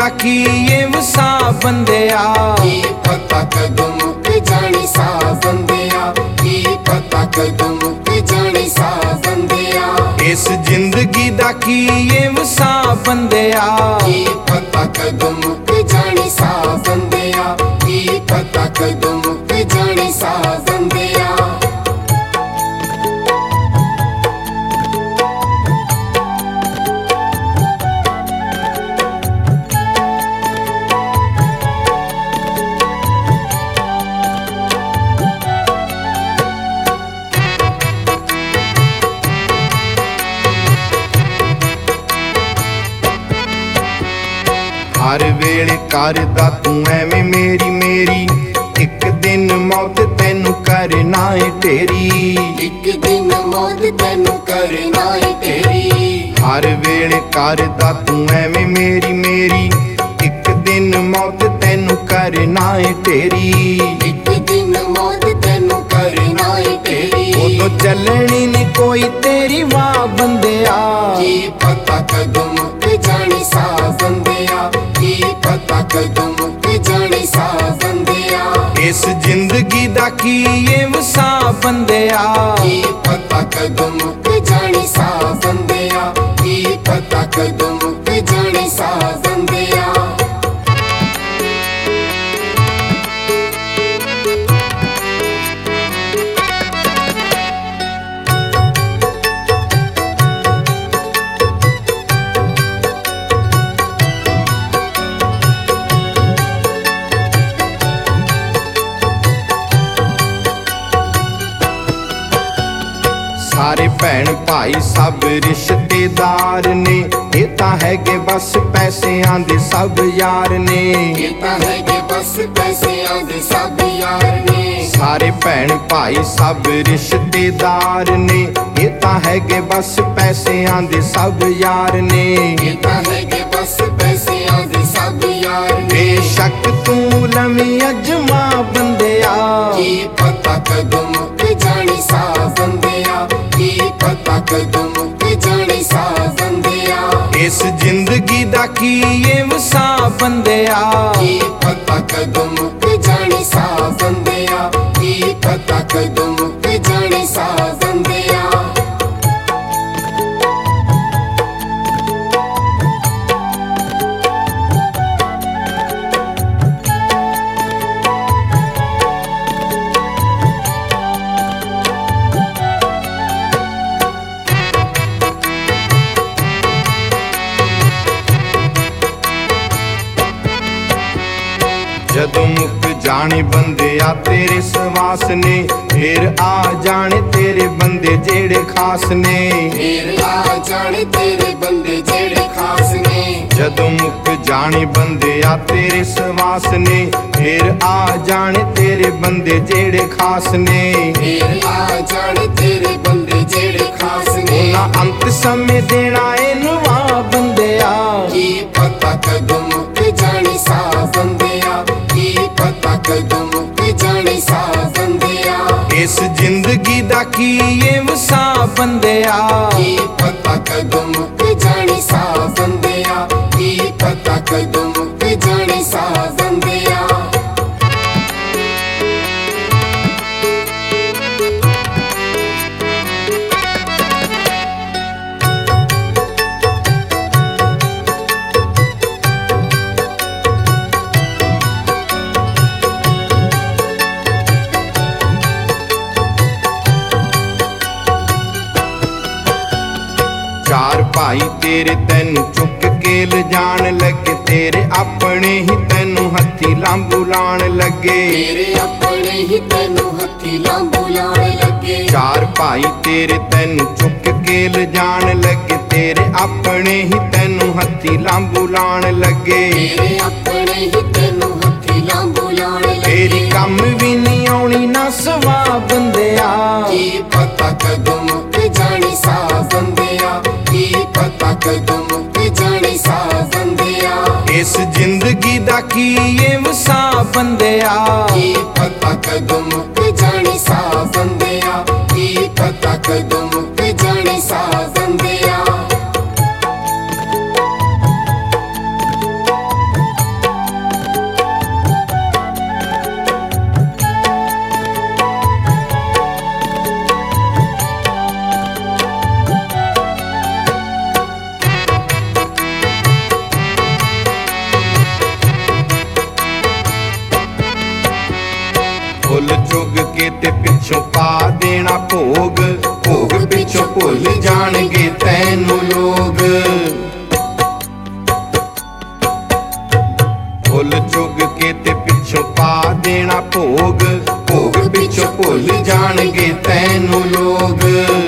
दा की ये वसा बंदिया, की पता कदों मुक जाने सा बंदिया, की पता कदों मुक जाने सा बंदिया। इस जिंदगी दा की ये वसा बंदिया, की पता कदों मुक जाने सा बंदिया, की पता कदों मुक जाने सा बंदिया। हर वेले करदा तू एवें मेरी मेरी, एक दिन मौत तैनू करना है तेरी, एक दिन मौत तैनू करना है तेरी। हर वेले करदा तू एवें मेरी मेरी, एक दिन मौत तैनू करना है तेरी, एक दिन मौत तैनू करना है तेरी। उदों चलनी नी कोई तेरी वाह बंदिया, की पता कदों मुक जाने सा बंदिया, की पता कदों मुक जाने सा बंदिया। इस जिंदगी दा की ये वसा बंदिया, की पता कदों मुक जाने सा बंदिया, की पता कदों मुक जाने सा बंदिया। सारे भैन भाई सब रिश्तेदार ने, ये तां हैगे बस पैसिਆਂ ਦੇ सब यार ने, ये तां हैगे बस पैसिਆਂ ਦੇ सब यार ने। सारे भैन भाई सब रिश्तेदार ने, ये तां हैगे बस पैसिਆਂ ਦੇ सब यार ने, ये तां हैगे बस पैसिਆਂ ਦੇ सब यार ने। बेशक तू लवी अजमा बंदिया, की पता कदों मुक जाने सा बंदिया, की पता कदों मुक जाने सा बंदिया। इस जिंदगी दा की ये वसा बंदिया, की पता कदों मुक जाने सा बंदिया, की पता कदों मुक जाने सा बंदिया। जदों मुक जाने बंदिया तेरे सवास ने, फिर आ जाने तेरे बंदे जेड़े खास ने, फिर आ जाने तेरे बंदे जेड़े खास ने। जदों मुक जाने बंदिया तेरे सवास ने, फिर आ जाने तेरे बंदे जेड़े खास ने, फिर आ जाने तेरे बंदे जेड़े खास ने। ना अंत समय देना ए नवा बंदिया, की पता कदों मुक जाने सा बंदिया, की पता कदों मुक जाने सा बंदिया। इस जिंदगी दा की ये वसा बंदिया, की पता कदों मुक जाने सा बंदिया, की पता कदों मुक जाने सा बंदिया। चार भाई तेरे तैनू चुक के ले जान लगे, तेरे अपने ही तैनू हथी लांबू लाण लगे, तेरे अपने ही तैनू हथी लांबू लाण लगे। चार भाई तेरे तैनू चुक के ले जान लगे, तेरे अपने ही तैनू हथी लांबू लाण लगे, तेरे अपने ही तैनू हथी लांबू लाण लगे। तेरी कम भी नहीं आउणी ना सवा बंदिया, की पता कदों मुक जाने सा बंदिया, की पता कदों मुक जाने सा बंदिया। इस जिंदगी दा की ये वसा बंदिया, की पता कदों मुक जाने सा बंदिया, की पता कदों मुक जाने सा बंदिया। पा देना भोग, भोग पिछों भुल जाणगे तैनू लोग। फुल चुग के ते पिछों पा देना भोग, भोग पिछों भुल जाणगे तैनू लोग।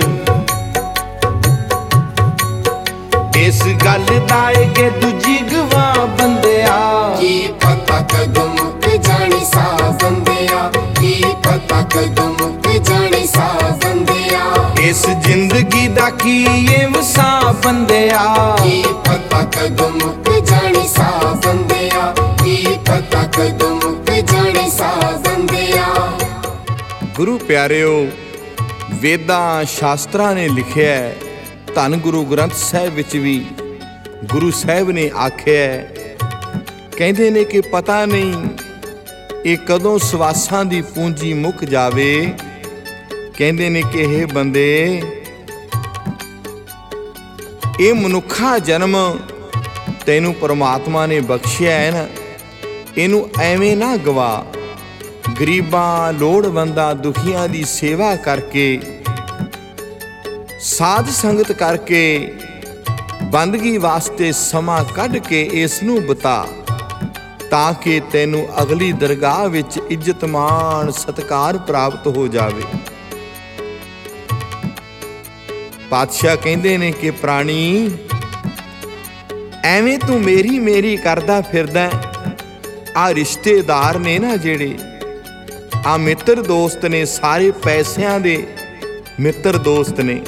इस गल दा के दूजी गवा बंदिया, की पता कदों मुक जाने सा बंदिया, की पता कदों मुक जाने सा बंदिया। इस जिंदगी दा की ये वसा बंदिया, की पता कदों मुक जाने सा बंदिया, की पता कदों मुक जाने सा बंदिया। गुरु प्यारिओ, वेदां शास्त्रां ने लिखिया है, धन गुरु ग्रंथ साहिब विच भी गुरु साहिब ने आखिया, कहते ने कि पता नहीं ये कदों सवासां दी पूंजी मुक जावे। कहते ने कि हे बंदे, ये मनुखा जन्म तैनू परमात्मा ने बख्शिया है ना, इनू एवें ना गवा। गरीबां लोड़वंदां दुखियां दी सेवा करके, साध संगत करके, बंदगी वास्ते समा कढ़ के इसनू बता, ताकि तैनू अगली दरगाह विच इज्जत मान सत्कार प्राप्त हो जावे। पातशाह कहंदे ने कि प्राणी, एवें तू मेरी मेरी करदा फिरदा, आ रिश्तेदार ने ना जेड़े, आ मित्र दोस्त ने, सारे पैसिਆਂ दे मित्र दोस्त ने।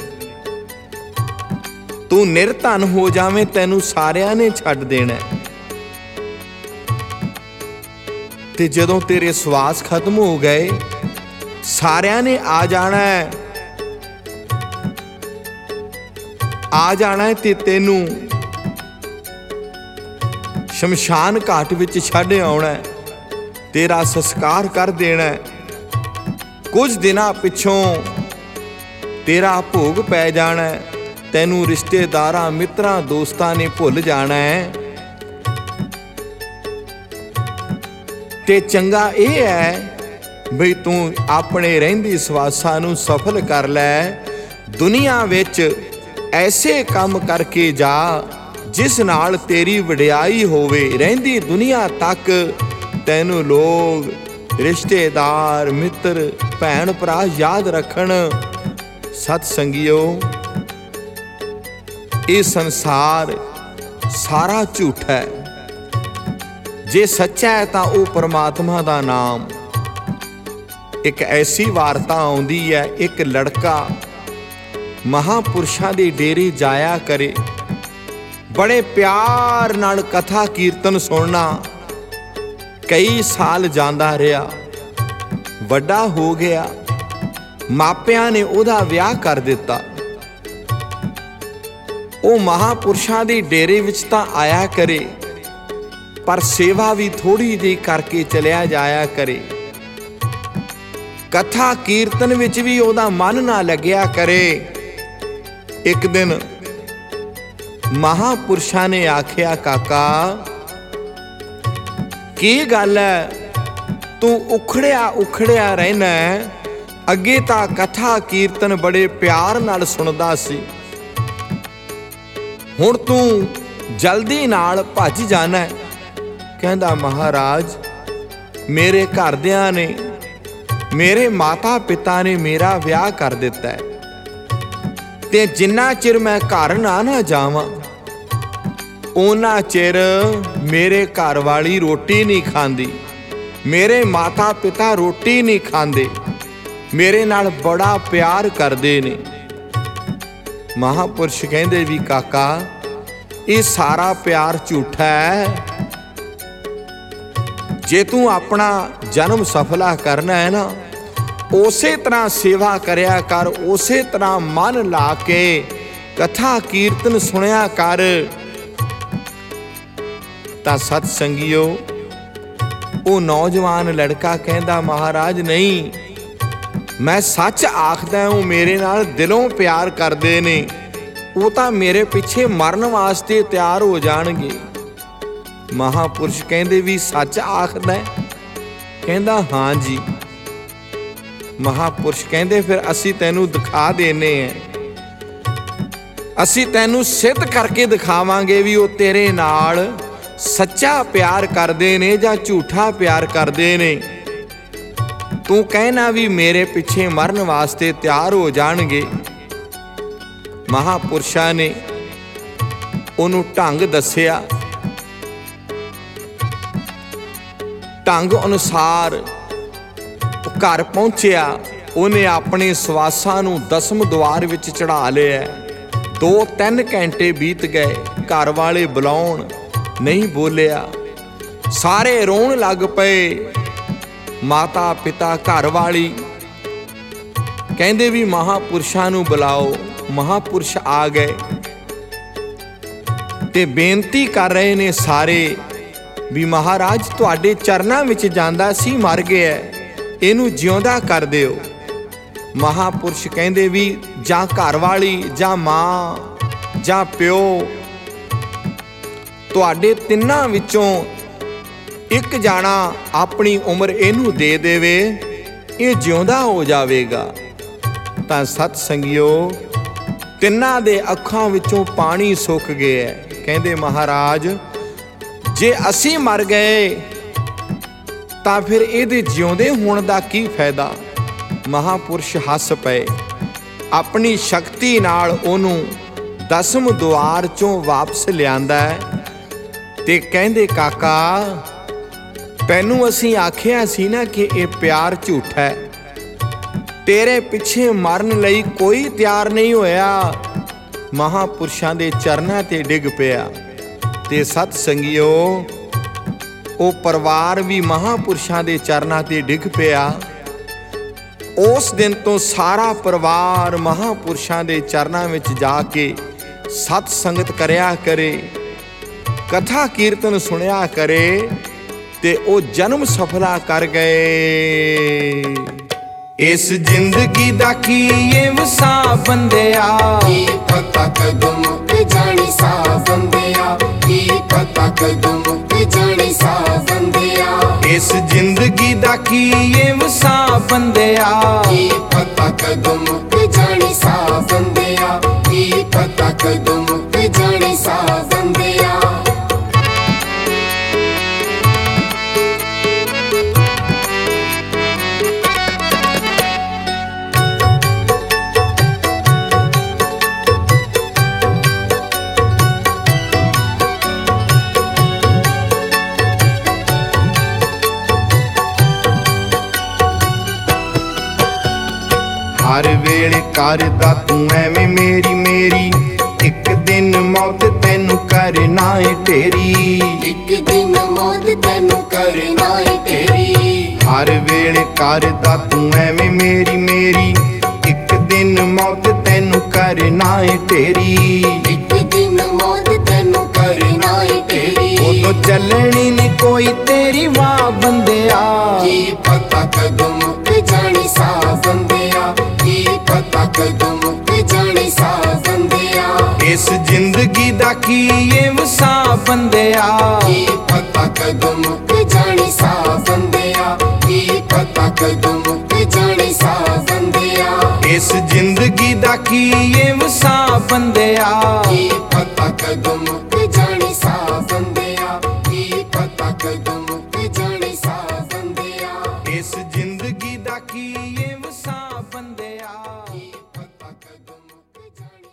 तू निरधन हो जावे, तैनू सारिਆਂ ने छड्ड देना। ते जदों तेरे सवास खत्म हो गए, सारिਆਂ ने आ जाना है, आ जाना है ते तैनू शमशान घाट विच छड्ड आउणा है, तेरा संस्कार कर देना है। कुछ दिनां पिछों तेरा भोग पै जाना है, तैनू रिश्तेदारां मित्रां दोस्तां ने भुल जाना है। ते चंगा ये है बई तू अपने रहिंदी सवासां नू सफल कर लै। दुनिया विच ऐसे काम करके जा जिस नाल तेरी वडियाई होवे, रहिंदी दुनिया तक तैनू लोग रिश्तेदार मित्र भैन भरा याद रखण। सत संगियो, ये संसार सारा झूठा है, जे सच्चा है तां वो परमात्मा दा नाम। एक ऐसी वार्ता आउंदी है, एक लड़का महापुरुषां दे डेरे जाया करे, बड़े प्यार नाल कथा कीर्तन सुनना, कई साल जांदा रहा, वड्डा हो गया, मापियां ने ओदा विआह कर दिता। वो महापुरुषां दे डेरे विच तां आया करे, पर सेवा भी थोड़ी जी करके चलिया जाया करे। कथा कीर्तन विच भी ओदा मन ना लग्या करे। एक दिन महापुरुषां ने आखिया, काका की गल है, तू उखड़िया उखड़िया रहना, अगे तां कथा कीर्तन बड़े प्यार नाल सुनदा सी, हुण तू जल्दी नाल भज जाना। कहंदा, महाराज मेरे घरदियां ने, मेरे माता पिता ने मेरा विआह कर दिता है, ते जिन्ना चिर मैं घर ना जावां उन्ना चिर मेरे घर वाली रोटी नहीं खांदी, मेरे माता पिता रोटी नहीं खांदे, मेरे नाल बड़ा प्यार करदे ने। महापुरुष कहंदे भी, काका ये सारा प्यार झूठा है। जे तू अपना जन्म सफला करना है ना, उसे तरह सेवा करया कर, उसे तरह मन ला के कथा कीर्तन सुनिया कर। तां सत संगियो, वो नौजवान लड़का कहंदा, महाराज नहीं, मैं सच आखदा हूं, मेरे नाल दिलों प्यार करदे ने, वो तां मेरे पिछे मरन वास्ते तैयार हो जाणगे। महापुरुष कहंदे भी, सच आखदा है? कहंदा, हाँ जी। ਮਹਾਪੁਰਸ਼ ਕਹਿੰਦੇ ਫਿਰ ਅਸੀਂ ਤੈਨੂੰ ਦਿਖਾ ਦੇਨੇ ਆ, ਅਸੀਂ ਤੈਨੂੰ ਸਿੱਧ ਕਰਕੇ ਦਿਖਾਵਾਂਗੇ ਵੀ ਉਹ ਤੇਰੇ ਨਾਲ ਸੱਚਾ ਪਿਆਰ ਕਰਦੇ ਨੇ ਜਾਂ ਝੂਠਾ ਪਿਆਰ ਕਰਦੇ ਨੇ। ਤੂੰ ਕਹਿਣਾ ਵੀ ਮੇਰੇ ਪਿੱਛੇ ਮਰਨ ਵਾਸਤੇ ਤਿਆਰ ਹੋ ਜਾਣਗੇ। ਮਹਾਪੁਰਸ਼ਾਂ ਨੇ ਉਹਨੂੰ ਢੰਗ ਦੱਸਿਆ, ਢੰਗ ਅਨੁਸਾਰ ਉਹ ਘਰ ਪਹੁੰਚਿਆ। ਉਹਨੇ ਆਪਣੇ ਸਵਾਸਾਂ ਨੂੰ ਦਸਮ ਦੁਆਰ ਵਿੱਚ ਚੜਾ ਲਿਆ। 2-3 ਘੰਟੇ ਬੀਤ ਗਏ, ਘਰ ਵਾਲੇ ਬੁਲਾਉਣ ਨਹੀਂ ਬੋਲਿਆ, ਸਾਰੇ ਰੋਣ ਲੱਗ ਪਏ। ਮਾਤਾ ਪਿਤਾ ਘਰ ਵਾਲੀ ਕਹਿੰਦੇ ਵੀ ਮਹਾਪੁਰਸ਼ਾਂ ਨੂੰ ਬੁਲਾਓ। ਮਹਾਪੁਰਸ਼ ਆ ਗਏ ਤੇ ਬੇਨਤੀ ਕਰ ਰਹੇ ਨੇ ਸਾਰੇ ਵੀ ਮਹਾਰਾਜ ਤੁਹਾਡੇ ਚਰਨਾਂ ਵਿੱਚ ਜਾਂਦਾ ਸੀ, ਮਰ ਗਿਆ, ਇਹਨੂੰ ਜਿਉਂਦਾ ਕਰ ਦਿਓ। ਮਹਾਪੁਰਸ਼ ਕਹਿੰਦੇ ਵੀ ਜਾਂ ਘਰ ਵਾਲੀ ਜਾਂ ਮਾਂ ਜਾਂ ਪਿਓ, ਤੁਹਾਡੇ ਤਿੰਨਾਂ ਵਿੱਚੋਂ ਇੱਕ ਜਾਣਾ ਆਪਣੀ ਉਮਰ ਇਹਨੂੰ ਦੇ ਦੇਵੇ, ਇਹ ਜਿਉਂਦਾ ਹੋ ਜਾਵੇਗਾ। ਤਾਂ ਸਤ ਸੰਗਿਓ, ਤਿੰਨਾਂ ਦੇ ਅੱਖਾਂ ਵਿੱਚੋਂ ਪਾਣੀ ਸੁੱਕ ਗਿਆ। ਕਹਿੰਦੇ ਮਹਾਰਾਜ ਜੇ ਅਸੀਂ ਮਰ ਗਏ ਤਾਂ ਫਿਰ ਇਹਦੇ ਜਿਉਂਦੇ ਹੋਣ ਦਾ ਕੀ ਫਾਇਦਾ। ਮਹਾਪੁਰਸ਼ ਹੱਸ ਪਏ, ਆਪਣੀ ਸ਼ਕਤੀ ਨਾਲ ਉਹਨੂੰ ਦਸਮ ਦੁਆਰ ਚੋਂ ਵਾਪਸ ਲਿਆਂਦਾ ਤੇ ਕਹਿੰਦੇ ਕਾਕਾ ਤੈਨੂੰ ਅਸੀਂ ਆਖਿਆ ਸੀ ਨਾ ਕਿ ਇਹ ਪਿਆਰ ਝੂਠਾ ਹੈ, ਤੇਰੇ ਪਿੱਛੇ ਮਰਨ ਲਈ ਕੋਈ ਤਿਆਰ ਨਹੀਂ ਹੋਇਆ। ਮਹਾਪੁਰਸ਼ਾਂ ਦੇ ਚਰਨਾਂ ਤੇ ਡਿੱਗ ਪਿਆ। ਤੇ ਸਤ ਸੰਗਿਓ, ਉਹ ਪਰਿਵਾਰ ਵੀ ਮਹਾਪੁਰਸ਼ਾਂ ਦੇ ਚਰਨਾਂ ਤੇ ਡਿੱਗ ਪਿਆ। ਉਸ ਦਿਨ ਤੋਂ ਸਾਰਾ ਪਰਿਵਾਰ ਮਹਾਪੁਰਸ਼ਾਂ ਦੇ ਚਰਨਾਂ ਵਿੱਚ ਜਾ ਕੇ ਸਤ ਸੰਗਤ ਕਰਿਆ ਕਰੇ, ਕਥਾ ਕੀਰਤਨ ਸੁਣਿਆ ਕਰੇ ਤੇ ਉਹ ਜਨਮ ਸਫਲਾ ਕਰ ਗਏ। ਇਸ ਜ਼ਿੰਦਗੀ ਦਾ ਕੀ ਇਹ ਵਸਾ ਬੰਦਿਆ, ਕੀ ਪਤਾ ਕਦੋਂ ਮੁੱਕ ਜਾਣੀ ਸਾ ਬੰਦਿਆ, ਕੀ ਪਤਾ ਕਦੋਂ ਮੁੱਕ ਜਾਣੀ ਸਾ ਬੰਦਿਆ। ਇਸ ਜ਼ਿੰਦਗੀ ਦਾ ਕੀ ਇਹ ਵਸਾ ਬੰਦਿਆ, ਕੀ ਪਤਾ ਕਦੋਂ ਮੁੱਕ ਜਾਣੀ ਸਾ ਬੰਦਿਆ, ਕੀ ਪਤਾ ਕਦੋਂ ਮੁੱਕ ਜਾਣੀ ਸਾ ਬੰਦਿਆ। ਹਰ ਵੇਲੇ ਕਰਦਾ ਤੂੰ ਐਵੇਂ ਮੇਰੀ ਮੇਰੀ, ਇੱਕ ਦਿਨ ਮੌਤ ਤੈਨੂੰ ਕਰਨਾ ਏ ਢੇਰੀ। ਇੱਕ ਦਿਨ ਮੌਤ ਤੈਨੂੰ ਕਰਨਾ ਏ ਢੇਰੀ। ਹਰ ਵੇਲੇ ਕਰਦਾ ਤੂੰ ਐਵੇਂ ਮੇਰੀ ਮੇਰੀ, ਇੱਕ ਦਿਨ ਮੌਤ ਤੈਨੂੰ ਕਰਨਾ ਏ ਢੇਰੀ। ਇੱਕ ਦਿਨ ਮੌਤ ਤੈਨੂੰ ਕਰਨਾ ਏ ਢੇਰੀ। ਉਦੋਂ ਚੱਲਣੀ ਨੀ ਕੋਈ ਤੇਰੀ ਵਾਹ ਬੰਦਿਆ, ਕੀ ਪਤਾ ਕਦੋਂ ਮੁੱਕ ਜਾਣੀ ਸਾ ਬੰਦਿਆ, ਕੀ ਪਤਾ ਕਦੋਂ ਮੁੱਕ ਜਾਣੀ ਸਾ ਬੰਦਿਆ। ਇਸ ਜ਼ਿੰਦਗੀ ਦਾ ਕੀ ਇਹ ਵਸਾ ਬੰਦਿਆ, ਕੀ ਪਤਾ ਕਦੋਂ ਮੁੱਕ ਜਾਣੀ ਸਾ ਬੰਦਿਆ, ਕੀ ਪਤਾ ਕਦੋਂ ਮੁੱਕ ਜਾਣੀ ਸਾ ਬੰਦਿਆ। ਇਸ ਜ਼ਿੰਦਗੀ ਦਾ ਕੀ ਇਹ ਵਸਾ ਬੰਦਿਆ, ਕੀ ਪਤਾ ਕਦੋਂ ਮੁੱਕ ਜਾਣੀ ਸਾ ਬੰਦਿਆ, ਕੀ ਪਤਾ ਕਦੋਂ